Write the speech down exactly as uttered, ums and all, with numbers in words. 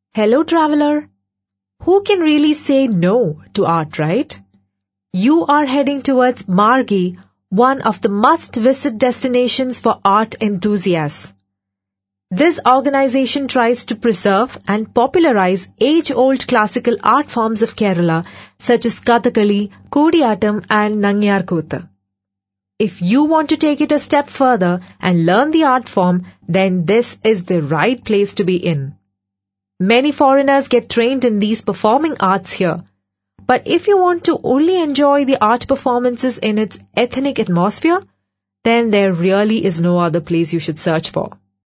Hello, traveler. Who can really say no to art, right? You are heading towards Margi, one of the must-visit destinations for art enthusiasts. This organization tries to preserve and popularize age-old classical art forms of Kerala such as Kathakali, Kodiyattam and Nangyarkuttu. If you want to take it a step further and learn the art form, then this is the right place to be in. Many foreigners get trained in these performing arts here. But if you want to only enjoy the art performances in its ethnic atmosphere, then there really is no other place you should search for.